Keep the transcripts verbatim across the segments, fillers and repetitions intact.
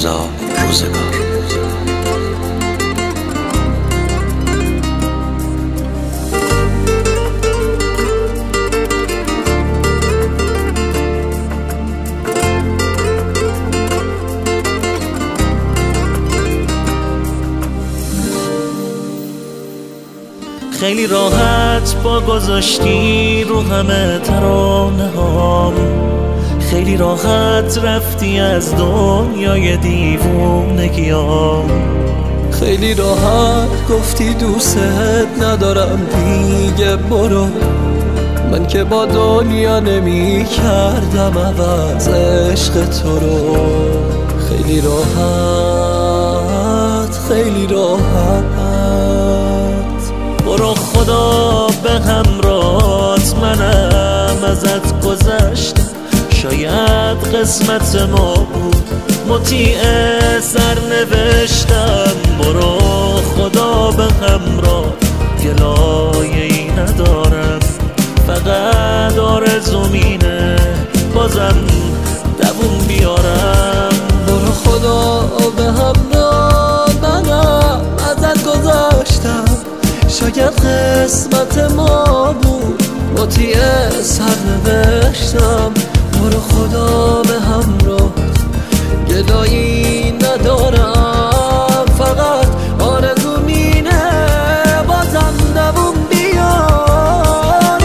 رضا روزگار. خیلی راحت با گذاشتی رو همه ترانه هام، خیلی راحت رفتی از دنیای دیوونگیام، خیلی راحت گفتی دوست ندارم دیگه برو. من که با دنیا نمی کردم عوض عشق تو رو. خیلی راحت خیلی راحت برو خدا به همراهت، منم ازت گذشتم، شاید قسمت ما بود مطیع سرنوشتم. برو خدا به همراه، گلایه‌ای ندارم، فقط آرزوم اینه بازم دووم بیارم. برو خدا به همراه، منم ازت گذشتم، شاید قسمت ما بود مطیع سرنوشتم. برو خدا به همراه، گدایی ندارم، فقط آرزوم اینه بازم دووم بیارم.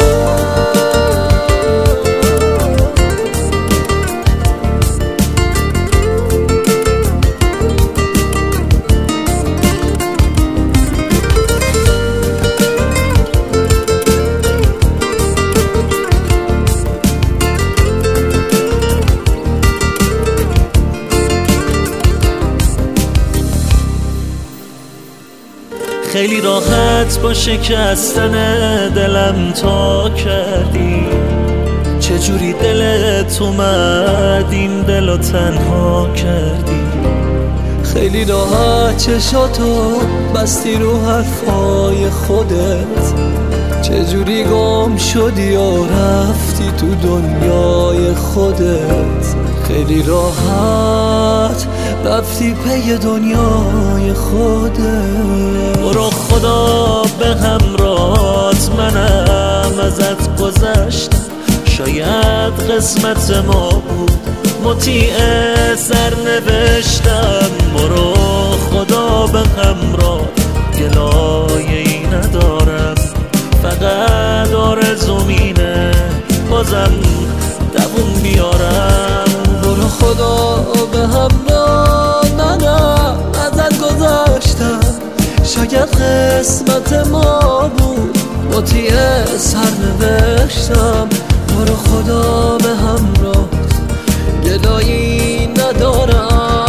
خیلی راحت با شکستن دلم تا کردی، چجوری دلت اومد این دلو تنها کردی. خیلی راحت چشاتو بستی رو حرفای خودت، چجوری گم شدی و رفتی تو دنیای خودت. خیلی راحت رفتی پی دنیای خودت. برو خدا به همراهت، منم ازت گذشتم، شاید قسمت ما بود مطیع سرنوشتم. برو خدا به همراه، گلایه‌ای ندارم، فقط آرزوم اینه بازم دووم بیارم. برو خدا به همراه، منم ازت گذشتم، شاید قسمت ما بود مطیع سرنوشتم. برو خدا به همراه، گدایی ندارم،